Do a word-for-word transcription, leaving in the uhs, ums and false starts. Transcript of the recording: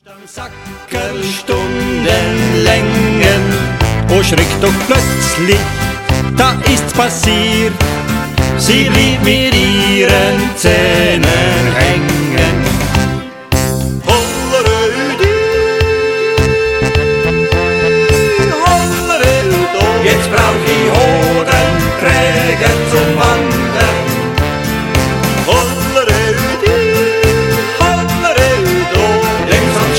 Am Sackerl stundenlängen, oh schreck doch plötzlich, da ist's passiert. Sie blieb mit ihren Zähnen hängen.